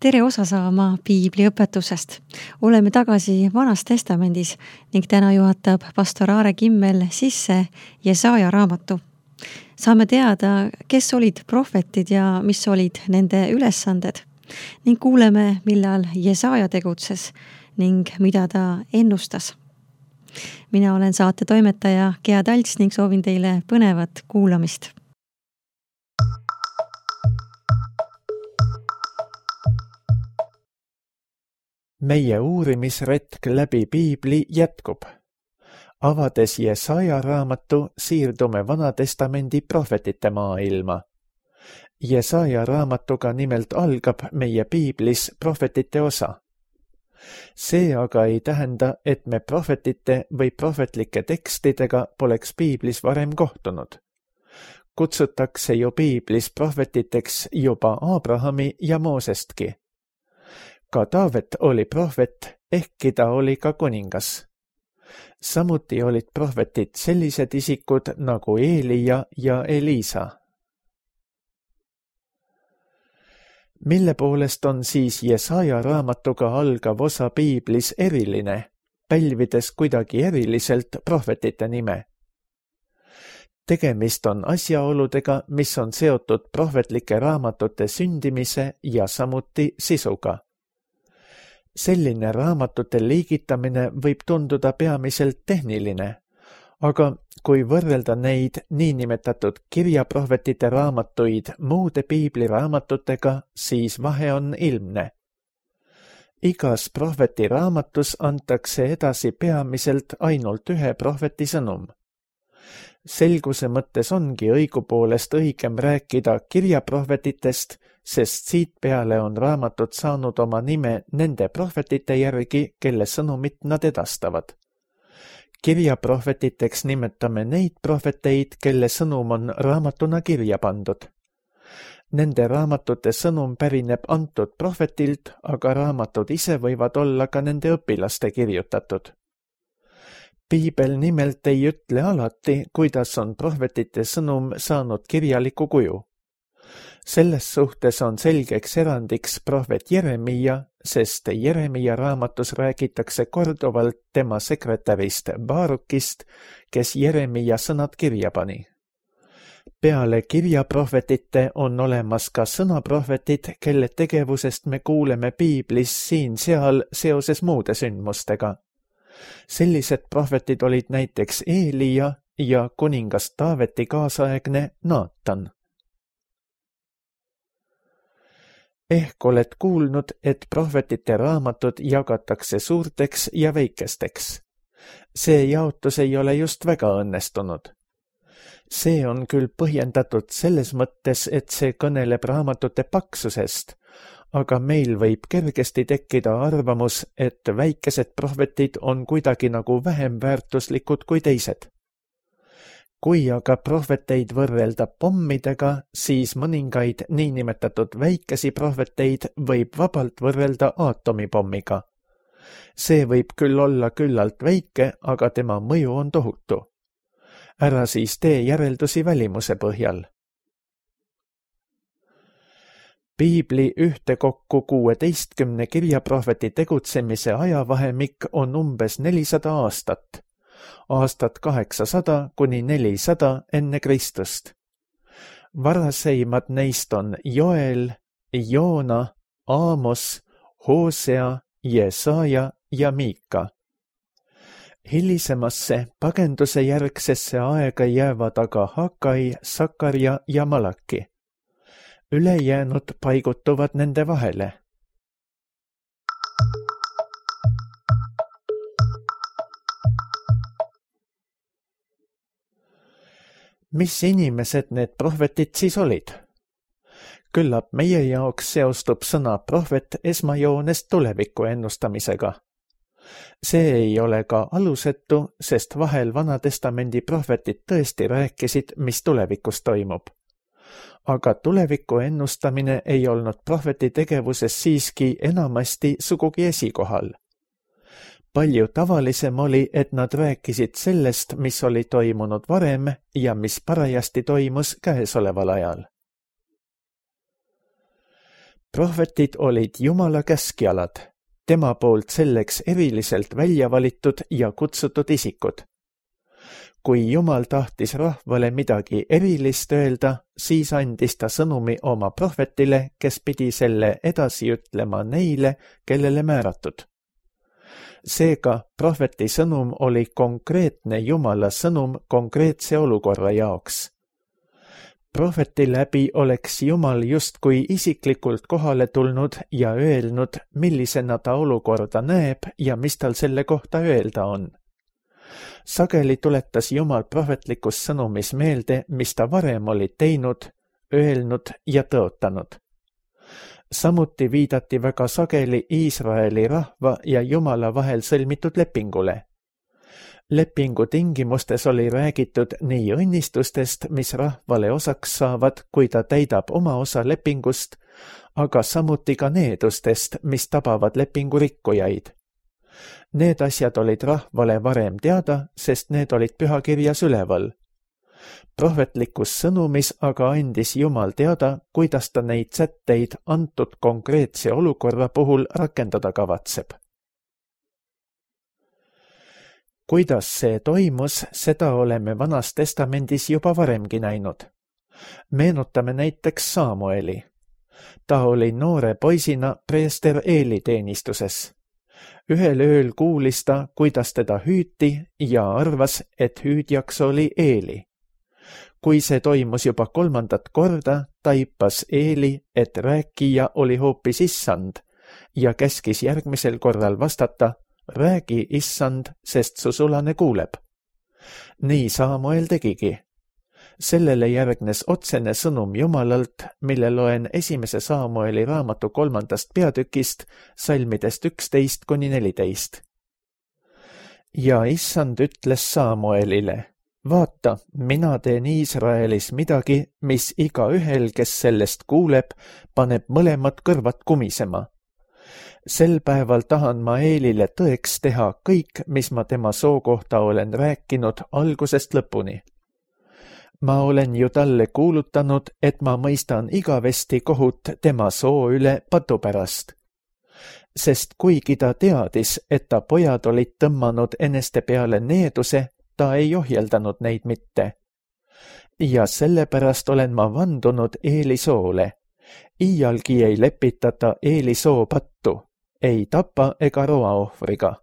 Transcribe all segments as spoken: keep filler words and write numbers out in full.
tere osa saama piibli õpetusest. Oleme tagasi Vanas Testamendis ning täna juhatab pastor Aare Kimmel sisse Jesaja raamatu. Saame teada, kes olid prohvetid ja mis olid nende ülesanded ning kuuleme, millal Jesaja tegutses ning mida ta ennustas. Mina olen saate toimetaja Gea Talts ning soovin teile põnevat kuulamist. Meie uurimisretk läbi piibli jätkub. Avades Jesaja raamatu, siirdume Vanatestamendi prohvetite maailma. Jesaja raamatuga nimelt algab meie piiblis prohvetite osa. See aga ei tähenda, et me prohvetite või prohvetlike tekstidega poleks piiblis varem kohtunud. Kutsutakse ju piiblis prohvetiteks juba Abrahami ja Moosestki. Ka Taavet oli prohvet, ehkki ta oli ka kuningas. Samuti olid prohvetid sellised isikud nagu Eelija ja Eliisa. Mille poolest on siis Jesaja raamatuga algav osa piiblis eriline, pälvides kuidagi eriliselt prohvetite nime? Tegemist on asjaoludega, mis on seotud prohvetlike raamatute sündimise ja samuti sisuga. Selline raamatute liigitamine võib tunduda peamiselt tehniline, aga kui võrrelda neid niinimetatud kirjaprohvetite raamatuid muude piibliraamatutega, siis vahe on ilmne. Igas prohveti raamatus antakse edasi peamiselt ainult ühe prohveti sõnum. Selguse mõttes ongi õigupoolest õigem rääkida kirjaprohvetitest, sest siit peale on raamatud saanud oma nime nende prohvetite järgi, kelle sõnumit nad edastavad. Kirjaprohvetiteks nimetame neid prohveteid, kelle sõnum on raamatuna kirja pandud. Nende raamatute sõnum pärineb antud prohvetilt, aga raamatud ise võivad olla ka nende õpilaste kirjutatud. Piibel nimelt ei ütle alati, kuidas on prohvetite sõnum saanud kirjaliku kuju. Selles suhtes on selgeks erandiks prohvet Jeremia, sest Jeremia raamatus räägitakse korduvalt tema sekretärist Baarukist, kes Jeremia sõnad kirja pani. Peale kirjaprohvetite on olemas ka sõnaprohvetid, kelle tegevusest me kuuleme piiblis siin-seal seoses muude sündmustega. Sellised prohvetid olid näiteks Eelija ja kuningas Taaveti kaasaegne Naatan. Ehk oled kuulnud, et prohvetite raamatud jagatakse suurteks ja väikesteks. See jaotus ei ole just väga õnnestunud. See on küll põhjendatud selles mõttes, et see kõneleb raamatute paksusest, aga meil võib kergesti tekkida arvamus, et väikesed prohvetid on kuidagi nagu vähem väärtuslikud kui teised. Kui aga prohveteid võrrelda pommidega, siis mõningaid niinimetatud väikesi prohveteid võib vabalt võrrelda aatomipommiga. See võib küll olla küllalt väike, aga tema mõju on tohutu. Ära siis tee järeldusi välimuse põhjal. Piibli ühtekokku kuueteistkümne kirjaprohveti tegutsemise ajavahemik on umbes nelisada aastat. Aastat kaheksasada kuni nelisada enne Kristust. Varaseimad neist on Joel, Joona, Aamos, Hosea, Jesaja ja Miika. Hilisemasse pagenduse järgsesse aega jäävad aga Hakai, Sakarja ja Malaki. Ülejäänud paigutuvad nende vahele. Mis inimesed need prohvetid siis olid? Küllap meie jaoks seostub sõna prohvet esmajoones tuleviku ennustamisega. See ei ole ka alusetu, sest vahel Vanatestamendi prohvetid tõesti rääkisid, mis tulevikus toimub. Aga tuleviku ennustamine ei olnud prohveti tegevuses siiski enamasti sugugi esikohal. Palju tavalisem oli, et nad rääkisid sellest, mis oli toimunud varem ja mis parajasti toimus käesoleval ajal. Prohvetid olid Jumala käskjalad, tema poolt selleks eriliselt välja valitud ja kutsutud isikud. Kui Jumal tahtis rahvale midagi erilist öelda, siis andis ta sõnumi oma prohvetile, kes pidi selle edasi ütlema neile, kellele määratud. Seega prohveti sõnum oli konkreetne Jumala sõnum konkreetse olukorra jaoks. Prohveti läbi oleks Jumal justkui isiklikult kohale tulnud ja öelnud, millisena ta olukorda näeb ja mis tal selle kohta öelda on. Sageli tuletas Jumal prohvetlikus sõnumis meelde, mis ta varem oli teinud, öelnud ja tõotanud. Samuti viidati väga sageli Iisraeli rahva ja Jumala vahel sõlmitud lepingule. Lepingu tingimustes oli räägitud nii õnnistustest, mis rahvale osaks saavad, kui ta täidab oma osa lepingust, aga samuti ka needustest, mis tabavad lepingu rikkujaid. Need asjad olid rahvale varem teada, sest need olid pühakirjas üleval. Prohvetlikus sõnumis aga andis Jumal teada, kuidas ta neid sätteid antud konkreetse olukorra puhul rakendada kavatseb. Kuidas see toimus, seda oleme Vanas Testamendis juba varemgi näinud. Meenutame näiteks Saamueli. Ta oli noore poisina preester Eeli teenistuses. Ühel ööl kuulis ta, kuidas teda hüüti ja arvas, et hüüdjaks oli Eeli. Kui see toimus juba kolmandat korda, taipas Eeli, et rääkija oli hoopis Issand ja käskis järgmisel korral vastata, räägi, Issand, sest su sulane kuuleb. Nii Saamuel tegigi. Sellele järgnes otsene sõnum Jumalalt, mille loen esimese Saamueli raamatu kolmandast peatükist, salmidest üksteist kuni neliteist. Ja Issand ütles Saamuelile, vaata, mina teen Iisraelis midagi, mis iga ühel, kes sellest kuuleb, paneb mõlemad kõrvad kumisema. Sel päeval tahan ma Eelile tõeks teha kõik, mis ma tema soo kohta olen rääkinud algusest lõpuni. Ma olen ju talle kuulutanud, et ma mõistan igavesti kohut tema soo üle patu pärast. Sest kuigi ta teadis, et ta pojad olid tõmmanud eneste peale needuse, ta ei ohjeldanud neid mitte. Ja sellepärast olen ma vandunud Eeli soole. Iialgi ei lepitata Eeli soo pattu, ei tapa ega roa ohvriga.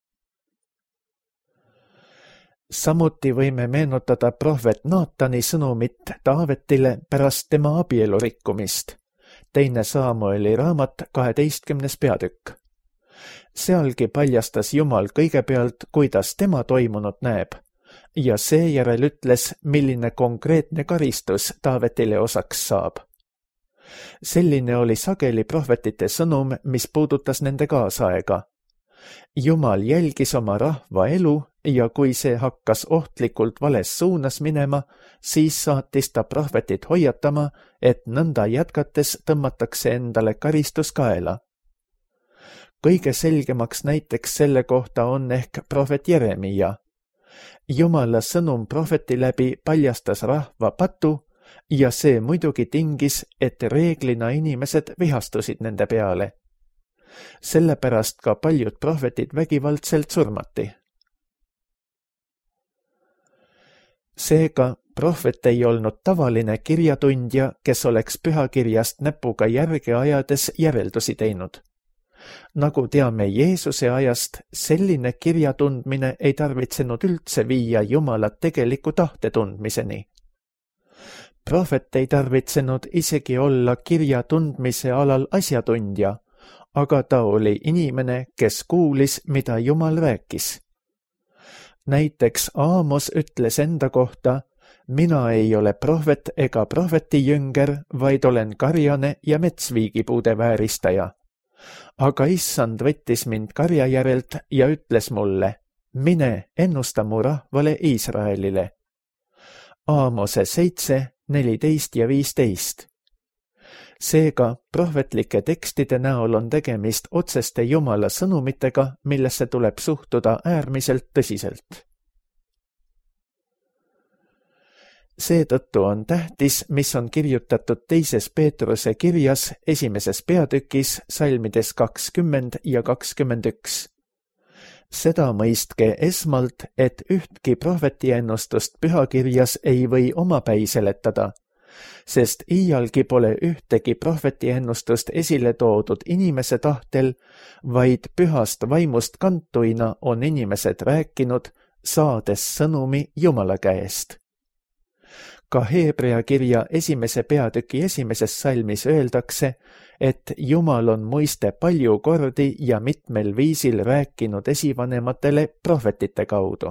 Samuti võime meenutada prohvet Naatani sõnumit Taavetile pärast tema abielu rikkumist. Teine Saamueli raamat, kaheteistkümnes peatükk. Sealgi paljastas Jumal kõigepealt, kuidas tema toimunut näeb, ja seejärel ütles, milline konkreetne karistus Taavetile osaks saab. Selline oli sageli prohvetite sõnum, mis puudutas nende kaasaega. Jumal jälgis oma rahva elu ja kui see hakkas ohtlikult vales suunas minema, siis saatis ta prohvetit hoiatama, et nõnda jätkates tõmmatakse endale karistus kaela. Kõige selgemaks näiteks selle kohta on ehk prohvet Jeremia. Jumala sõnum prohveti läbi paljastas rahva patu ja see muidugi tingis, et reeglina inimesed vihastusid nende peale. Sellepärast ka paljud prohvetid vägivaldselt surmati. Seega, prohvet ei olnud tavaline kirjatundja, kes oleks pühakirjast näpuga järge ajades järeldusi teinud. Nagu teame Jeesuse ajast, selline kirjatundmine ei tarvitsenud üldse viia Jumala tegeliku tahte tundmiseni. Prohvet ei tarvitsenud isegi olla kirjatundmise alal asjatundja, aga ta oli inimene, kes kuulis, mida Jumal rääkis. Näiteks Aamos ütles enda kohta, mina ei ole prohvet ega prohveti jünger, vaid olen karjane ja metsviigipuude vääristaja. Aga Issand võttis mind karja järelt ja ütles mulle, mine ennusta mu rahvale Iisraelile. Aamose seitse, neliteist ja viisteist. Seega, prohvetlike tekstide näol on tegemist otseste Jumala sõnumitega, millesse tuleb suhtuda äärmiselt tõsiselt. Seetõttu on tähtis, mis on kirjutatud teises Peetruse kirjas esimeses peatükis salmides kakskümmend ja kakskümmend üks. Seda mõistke esmalt, et ühtki prohvetiennustust pühakirjas ei või omapäi seletada, sest iialgi pole ühtegi prohvetiennustust esile toodud inimese tahtel, vaid pühast vaimust kantuina on inimesed rääkinud, saades sõnumi Jumala käest. Ka Heebrea kirja esimese peatüki esimeses salmis öeldakse, et Jumal on muiste palju kordi ja mitmel viisil rääkinud esivanematele prohvetite kaudu.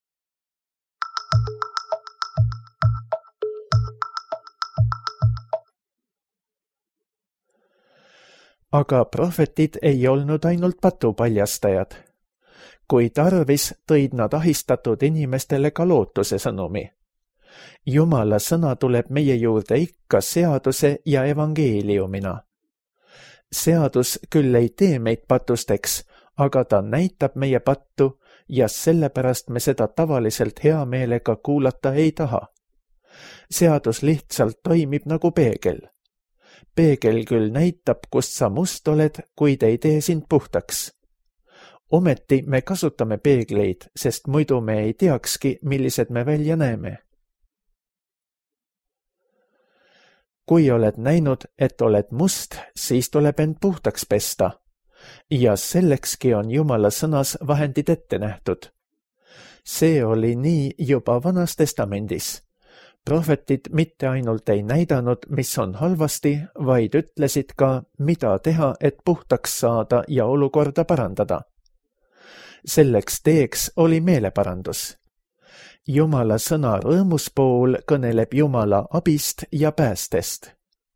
Aga prohvetid ei olnud ainult patupaljastajad. Kui tarvis, tõid nad ahistatud inimestele ka lootuse sõnumi. Jumala sõna tuleb meie juurde ikka seaduse ja evangeeliumina. Seadus küll ei tee meid patusteks, aga ta näitab meie pattu ja sellepärast me seda tavaliselt hea meelega kuulata ei taha. Seadus lihtsalt toimib nagu peegel. Peegel küll näitab, kust sa must oled, kuid ei tee sind puhtaks. Ometi me kasutame peegleid, sest muidu me ei teakski, millised me välja näeme. Kui oled näinud, et oled must, siis tuleb end puhtaks pesta. Ja sellekski on Jumala sõnas vahendid ette nähtud. See oli nii juba Vanas Testamendis. Prohvetid mitte ainult ei näidanud, mis on halvasti, vaid ütlesid ka, mida teha, et puhtaks saada ja olukorda parandada. Selleks teeks oli meeleparandus. Jumala sõna rõõmuspool kõneleb Jumala abist ja päästest.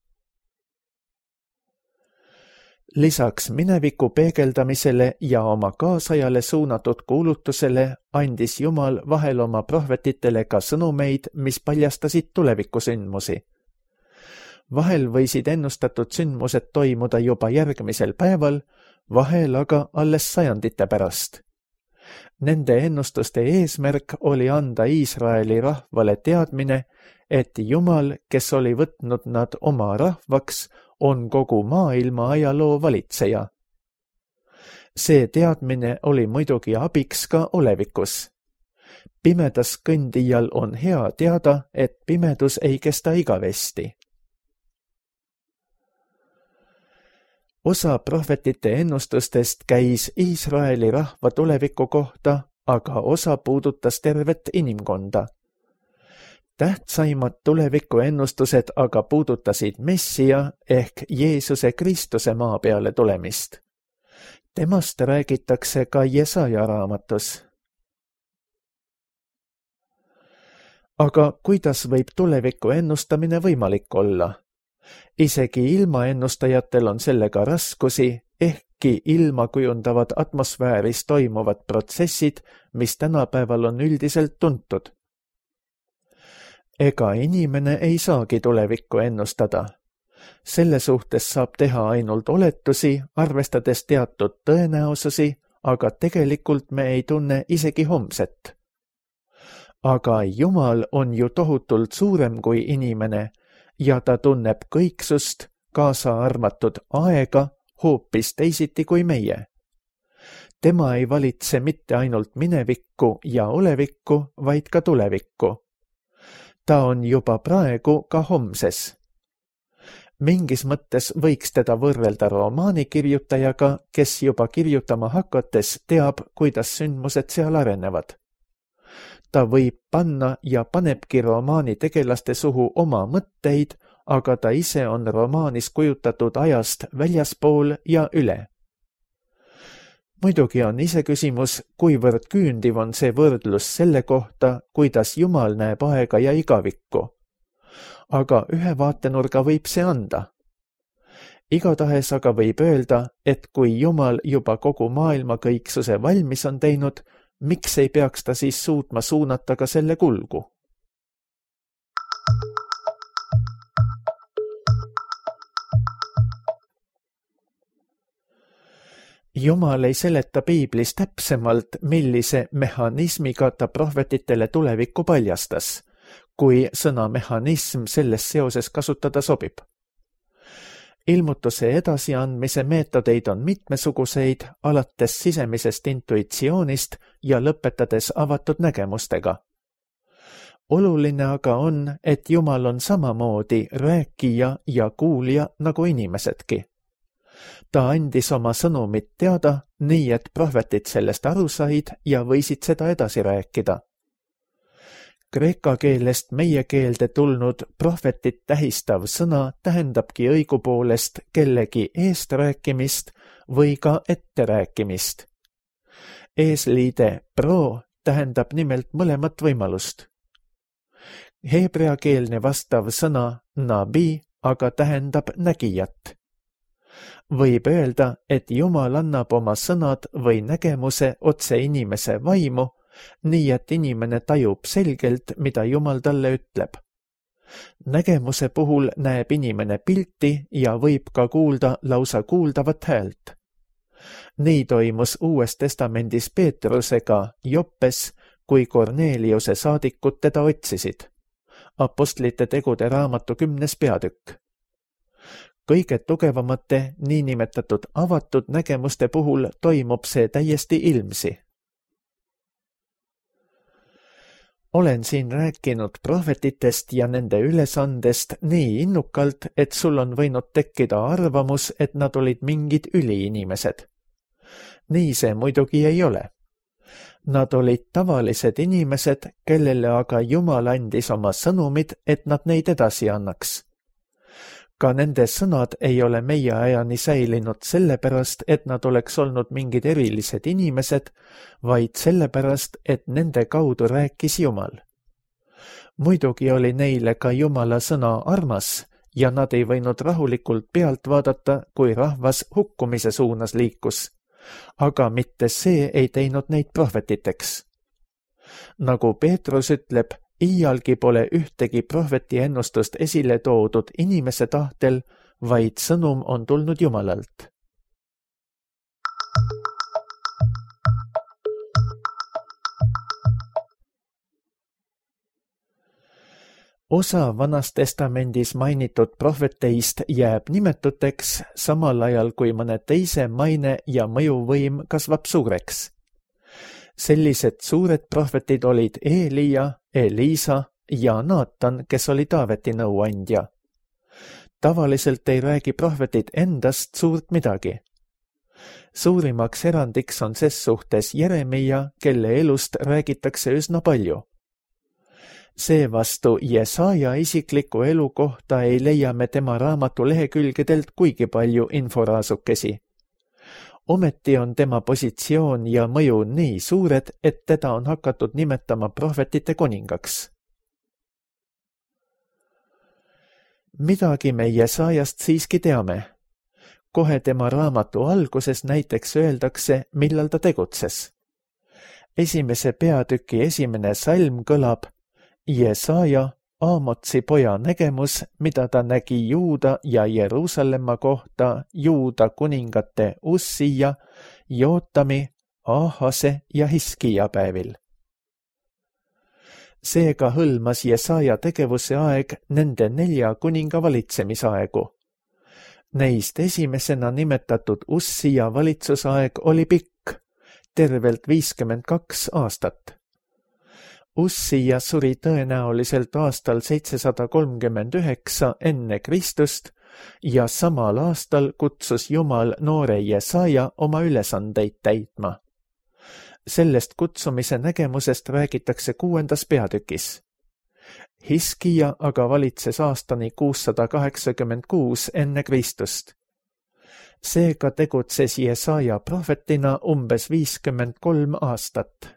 Lisaks mineviku peegeldamisele ja oma kaasajale suunatud kuulutusele andis Jumal vahel oma prohvetitele ka sõnumeid, mis paljastasid tulevikusündmusi. Vahel võisid ennustatud sündmused toimuda juba järgmisel päeval, vahel aga alles sajandite pärast. Nende ennustuste eesmärk oli anda Iisraeli rahvale teadmine, et Jumal, kes oli võtnud nad oma rahvaks, on kogu maailma ajaloo valitseja. See teadmine oli muidugi abiks ka olevikus. Pimedas kõndijal on hea teada, et pimedus ei kesta igavesti. Osa prohvetite ennustustest käis Iisraeli rahva tuleviku kohta, aga osa puudutas tervet inimkonda. Tähtsaimad tulevikuennustused aga puudutasid Messia ehk Jeesuse Kristuse maa peale tulemist. Temast räägitakse ka Jesaja raamatus. Aga kuidas võib tuleviku ennustamine võimalik olla? Isegi ilmaennustajatel on sellega raskusi, ehkki ilma kujundavad atmosfääris toimuvad protsessid, mis tänapäeval on üldiselt tuntud. Ega inimene ei saagi tulevikku ennustada. Selle suhtes saab teha ainult oletusi, arvestades teatud tõenäosusi, aga tegelikult me ei tunne isegi homset. Aga Jumal on ju tohutult suurem kui inimene ja ta tunneb kõiksust, kaasa arvatud aega, hoopis teisiti kui meie. Tema ei valitse mitte ainult minevikku ja olevikku, vaid ka tulevikku. Ta on juba praegu ka homses. Mingis mõttes võiks teda võrrelda romaanikirjutajaga, kes juba kirjutama hakates teab, kuidas sündmused seal arenevad. Ta võib panna ja panebki romaani tegelaste suhu oma mõtteid, aga ta ise on romaanis kujutatud ajast väljaspool ja üle. Muidugi on iseküsimus, kuivõrd küündiv on see võrdlus selle kohta, kuidas Jumal näeb aega ja igavikku. Aga ühe vaatenurga võib see anda. Igatahes aga võib öelda, et kui Jumal juba kogu maailma kõiksuse valmis on teinud, miks ei peaks ta siis suutma suunata ka selle kulgu? Jumal ei seleta piiblis täpsemalt, millise mehhanismiga ta prohvetitele tulevikku paljastas, kui sõna mehhanism selles seoses kasutada sobib. Ilmutuse edasiandmise meetodeid on mitmesuguseid, alates sisemisest intuitsioonist ja lõpetades avatud nägemustega. Oluline aga on, et Jumal on samamoodi rääkija ja kuulja nagu inimesedki. Ta andis oma sõnumit teada, nii et prohvetid sellest aru said ja võisid seda edasi rääkida. Kreeka keelest meie keelde tulnud prohvetit tähistav sõna tähendabki õigupoolest kellegi eesträäkimist või ka etterääkimist. Eesliide pro tähendab nimelt mõlemat võimalust. Heebreakeelne vastav sõna nabi aga tähendab nägijat. Võib öelda, et Jumal annab oma sõnad või nägemuse otse inimese vaimu, nii et inimene tajub selgelt, mida Jumal talle ütleb. Nägemuse puhul näeb inimene pilti ja võib ka kuulda lausa kuuldavat häält. Nii toimus Uues Testamendis Peetrusega Joppes, kui Korneliuse saadikud teda otsisid. Apostlite tegude raamatu kümnes peatükk. Kõige tugevamate niinimetatud avatud nägemuste puhul toimub see täiesti ilmsi. Olen siin rääkinud prohvetitest ja nende ülesandest nii innukalt, et sul on võinud tekkida arvamus, et nad olid mingid üliinimesed. Nii see muidugi ei ole. Nad olid tavalised inimesed, kellele aga Jumal andis oma sõnumid, et nad neid edasi annaks. Ka nende sõnad ei ole meie ajani säilinud sellepärast, et nad oleks olnud mingid erilised inimesed, vaid sellepärast, et nende kaudu rääkis Jumal. Muidugi oli neile ka Jumala sõna armas ja nad ei võinud rahulikult pealt vaadata, kui rahvas hukkumise suunas liikus, aga mitte see ei teinud neid prohvetiteks. Nagu Peetrus ütleb, iialgi pole ühtegi prohveti ennustust esile toodud inimese tahtel, vaid sõnum on tulnud Jumalalt. Osa Vanas Testamendis mainitud prohveteist jääb nimetuteks, samal ajal kui mõne teise maine ja mõjuvõim kasvab suureks. Sellised suured prohvetid olid Eelia, Eliisa ja Naatan, kes oli Taaveti nõuandja. Tavaliselt ei räägi prohvetid endast suurt midagi. Suurimaks erandiks on ses suhtes Jeremia, kelle elust räägitakse üsna palju. Seevastu Jesaja isikliku elu kohta ei leia me tema raamatu lehekülgedelt kuigi palju inforaasukesi. Ometi on tema positsioon ja mõju nii suured, et teda on hakatud nimetama prohvetite kuningaks. Midagi me Jesajast siiski teame. Kohe tema raamatu alguses näiteks öeldakse, millal ta tegutses. Esimese peatüki esimene salm kõlab: Jesaja, Aamotsi poja nägemus, mida ta nägi Juuda ja Jeruusalemma kohta Juuda kuningate Ussija, Jootami, Ahase ja Hiskija päevil. Seega hõlmas Jesaja tegevuse aeg nende nelja kuninga valitsemisaegu. Neist esimesena nimetatud Ussija valitsusaeg oli pikk, tervelt viiskümmend kaks aastat. Ussija suri tõenäoliselt aastal seitsesada kolmkümmend üheksa enne Kristust ja samal aastal kutsus Jumal noore Jesaja oma ülesandeid täitma. Sellest kutsumise nägemusest räägitakse kuuendas peatükis. Hiskija aga valitses aastani kuussada kaheksakümmend kuus enne Kristust. Seega tegutses Jesaja prohvetina umbes viiskümmend kolm aastat.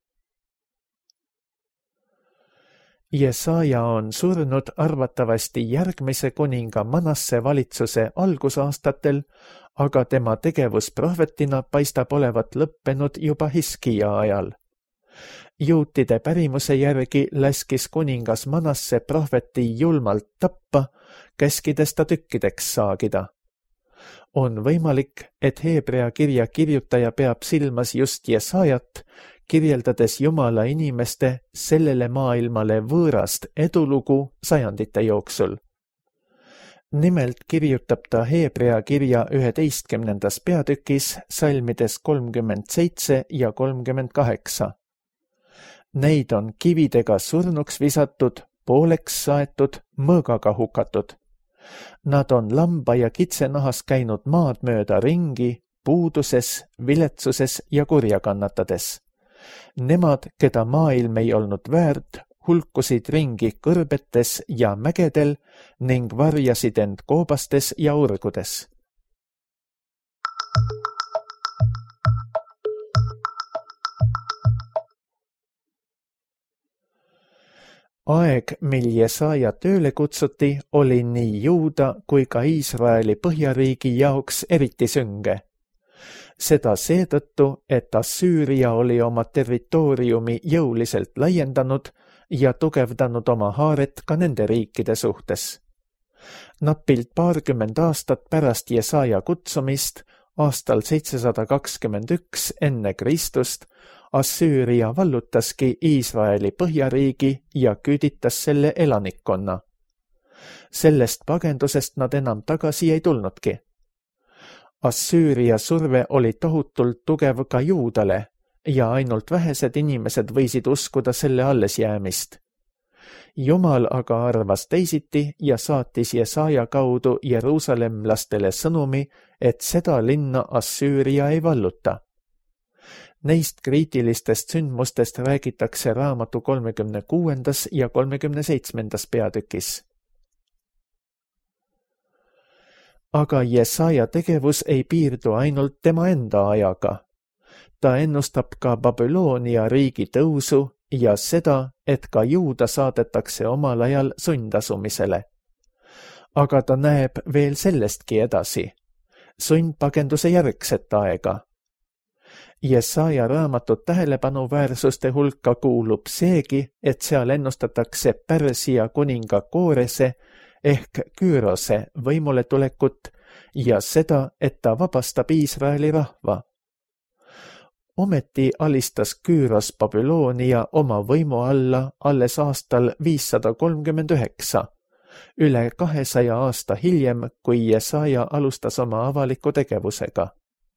Jesaja on surnud arvatavasti järgmise kuninga Manasse valitsuse algusaastatel, aga tema tegevus prohvetina paistab olevat lõppenud juba Hiskija ajal. Juutide pärimuse järgi laskis kuningas Manasse prohveti julmalt tappa, käskides ta tükkideks saagida. On võimalik, et Heebrea kirja kirjutaja peab silmas just Jesajat, kirjeldades Jumala inimeste sellele maailmale võõrast edulugu sajandite jooksul. Nimelt kirjutab ta Heebrea kirja üheteistkümnendas peatükis salmides kolmkümmend seitse ja kolmkümmend kaheksa. Neid on kividega surnuks visatud, pooleks saetud, mõõgaga hukatud. Nad on lamba ja kitsenahas käinud maad mööda ringi, puuduses, viletsuses ja kurja kannatades. Nemad, keda maailm ei olnud väärt, hulkusid ringi kõrbetes ja mägedel ning varjasid end koobastes ja urgudes. Aeg, mil Jesaja tööle kutsuti, oli nii Juuda kui ka Iisraeli põhjariigi jaoks eriti sünge. Seda seetõttu, et Assüüria oli oma territooriumi jõuliselt laiendanud ja tugevdanud oma haaret ka nende riikide suhtes. Napilt paarkümmend aastat pärast Jesaja kutsumist, aastal seitsesada kakskümmend üks enne Kristust, Assüüria vallutaski Iisraeli põhjariigi ja küüditas selle elanikkonna. Sellest pagendusest nad enam tagasi ei tulnudki. Assüüria surve oli tohutult tugev ka Juudale ja ainult vähesed inimesed võisid uskuda selle allesjäämist. Jumal aga arvas teisiti ja saatis Jesaja kaudu jeruusalemlastele sõnumi, et seda linna Assüüria ei valluta. Neist kriitilistest sündmustest räägitakse raamatu kolmekümne kuuendas ja kolmekümne seitsmendas peatükis. Aga Jesaja tegevus ei piirdu ainult tema enda ajaga. Ta ennustab ka Babyloonia riigi tõusu ja seda, et ka Juuda saadetakse omal ajal sundasumisele. Aga ta näeb veel sellestki edasi, sundpagenduse järgset aega. Jesaja raamatut tähelepanuväärsuste hulka kuulub seegi, et seal ennustatakse Pärsia kuninga Koorese ehk Küürose võimule tulekut ja seda, et ta vabastab Iisraeli rahva. Ometi alistas Küüros Babyloonia oma võimu alla alles aastal viissada kolmkümmend üheksa, üle kahesaja aasta hiljem, kui Jesaja alustas oma avaliku tegevusega.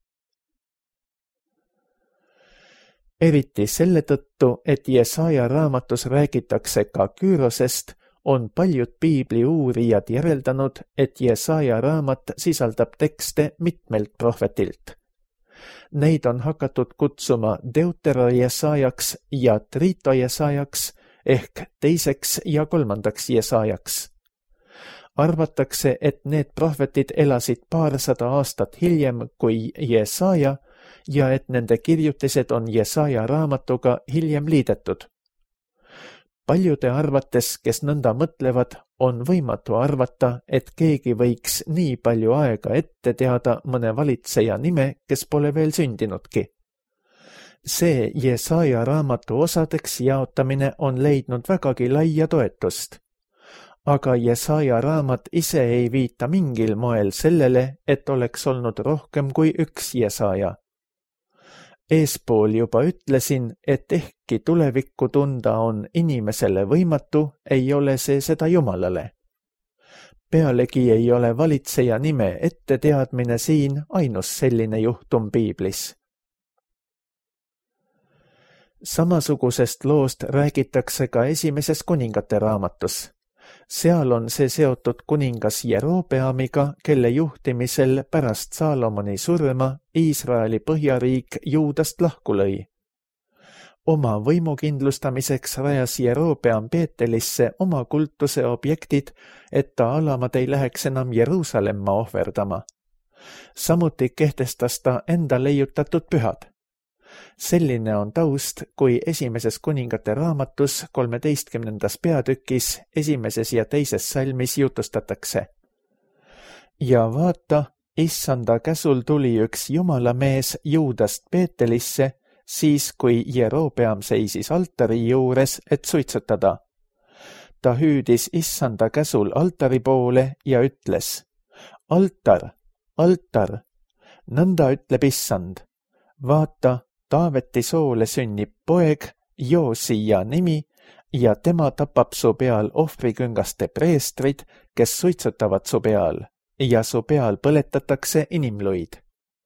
Eriti selle tõttu, et Jesaja raamatus räägitakse ka Küürosest, on paljud piibli uurijad järeldanud, et Jesaja raamat sisaldab tekste mitmelt prohvetilt. Neid on hakatud kutsuma Deutero-Jesajaks ja Trito-Jesajaks ehk teiseks ja kolmandaks Jesajaks. Arvatakse, et need prohvetid elasid paarsada aastat hiljem kui Jesaja ja et nende kirjutised on Jesaja raamatuga hiljem liidetud. Paljude arvates, kes nõnda mõtlevad, on võimatu arvata, et keegi võiks nii palju aega ette teada mõne valitseja nime, kes pole veel sündinudki. See Jesaja raamatu osadeks jaotamine on leidnud vägagi laia toetust. Aga Jesaja raamat ise ei viita mingil moel sellele, et oleks olnud rohkem kui üks Jesaja. Eespool juba ütlesin, et ehkki tulevikku tunda on inimesele võimatu, ei ole see seda Jumalale. Pealegi ei ole valitseja nime ette teadmine siin ainus selline juhtum piiblis. Samasugusest loost räägitakse ka esimeses kuningate raamatus. Seal on see seotud kuningas Jerobeamiga, kelle juhtimisel pärast Saalomoni surma Iisraeli põhjariik Juudast lahku lõi. Oma võimu kindlustamiseks rajas Jerobeam Peetelisse oma kultuse objektid, et ta alamad ei läheks enam Jeruusalemma ohverdama. Samuti kehtestas ta enda leiutatud pühad. Selline on taust, kui esimeses kuningate raamatus kolmeteistkümnendas peatükis esimeses ja teises salmis jutustatakse. Ja vaata, issanda käsul tuli üks jumalamees Juudast Peetelisse, siis kui Jerobeam seisis altari juures, et suitsutada. Ta hüüdis issanda käsul altari poole ja ütles, altar, altar, nõnda ütleb issand, vaata, Taaveti soole sünnib poeg Joosia nimi ja tema tapab su peal ohvriküngaste preestrid, kes suitsutavad su peal ja su peal põletatakse inimluid.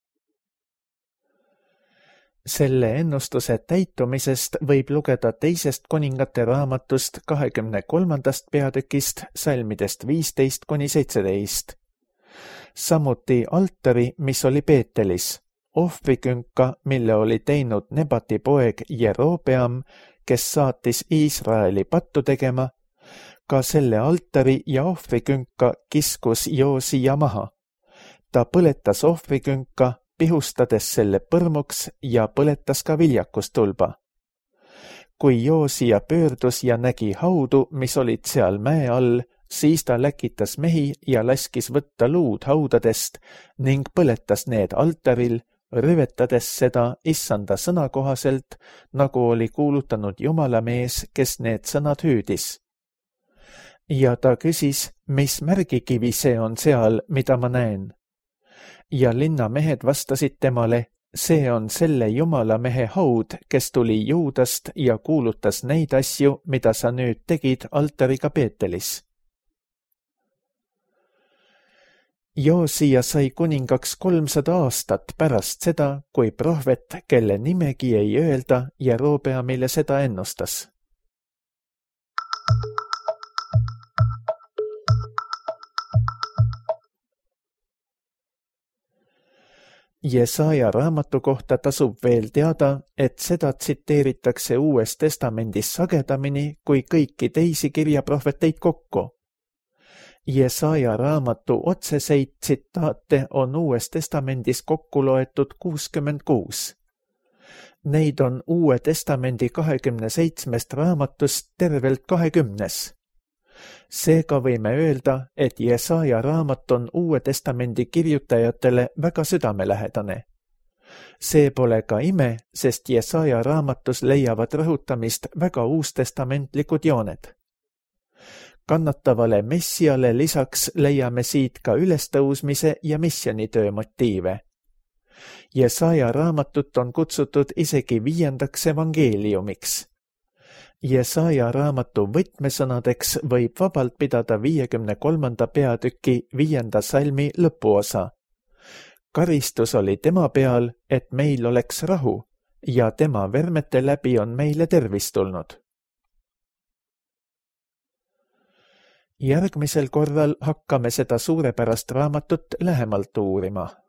Selle ennustuse täitumisest võib lugeda teisest kuningate raamatust kahekümne kolmandast peatükist salmidest viisteist kuni seitseteist. Samuti altari, mis oli Peetelis, ohvrikünka, mille oli teinud Nebati poeg Jerobeam, kes saatis Iisraeli pattu tegema, ka selle altari ja ohvrikünka kiskus Joosia maha. Ta põletas ohvrikünka, pihustades selle põrmuks ja põletas ka viljakustulba. Kui Joosia pöördus ja nägi haudu, mis olid seal mäe all, siis ta läkitas mehi ja laskis võtta luud haudadest ning põletas need altaril, rüvetades seda issanda sõna kohaselt, nagu oli kuulutanud Jumala mees, kes need sõnad hüüdis. Ja ta küsis, mis märgikivi see on seal, mida ma näen. Ja linnamehed vastasid temale, see on selle Jumala mehe haud, kes tuli Juudast ja kuulutas neid asju, mida sa nüüd tegid altariga Peetelis. Joosia sai kuningaks kolmsada aastat pärast seda, kui prohvet, kelle nimegi ei öelda, Jerobeamile seda ennustas. Jesaja raamatu kohta tasub veel teada, et seda tsiteeritakse Uues Testamendis sagedamini kui kõiki teisi kirjaprohveteid kokku. Jesaja raamatu otseseid tsitaate on Uues Testamendis kokku loetud kuuskümmend kuus. Neid on Uue Testamendi kahekümne seitsmest raamatust tervelt kahekümnes. Seega võime öelda, et Jesaja raamat on Uue Testamendi kirjutajatele väga südamelähedane. See pole ka ime, sest Jesaja raamatus leiavad rõhutamist väga uustestamentlikud jooned. Kannatavale messiale lisaks leiame siit ka ülestõusmise ja missionitöö motiive. Jesaja raamatut on kutsutud isegi viiendaks evangeeliumiks. Jesaja raamatu võtmesõnadeks võib vabalt pidada viiekümne kolmanda peatüki viienda salmi lõpuosa. Karistus oli tema peal, et meil oleks rahu, ja tema vermete läbi on meile tervis tulnud. Järgmisel korral hakkame seda suurepärast raamatut lähemalt uurima.